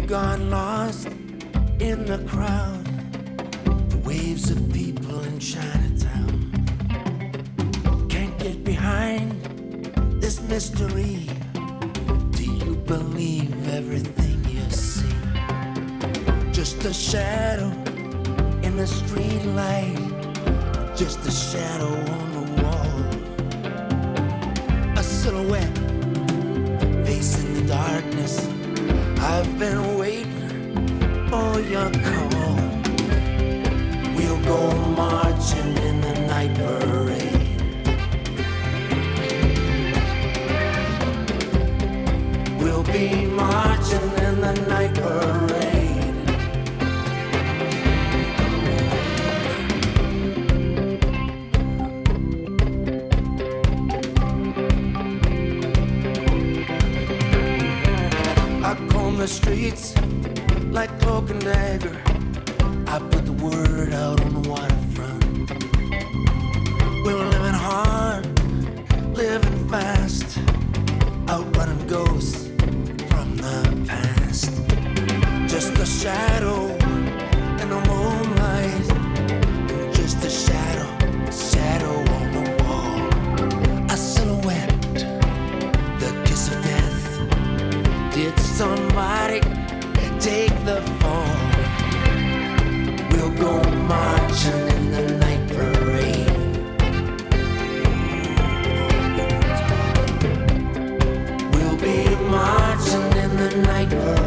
got lost in the crowd, the waves of people in Chinatown. Can't get behind this mystery. Do you believe everything you see? Just a shadow in the street light, just a shadow on the wall, a silhouette facing the darkness. I've been waiting for your call. We'll go marching in the night parade. We'll be marching in the night parade. I comb the streets like cloak and dagger. I put the word out on the waterfront. We were living hard, living fast, outrunning ghosts from the past. Just a shadow in the moonlight, just a shadow, shadow on the wall, a silhouette, the kiss of death. Did somebody take the fall? We'll go marching in the night parade. We'll be marching in the night parade.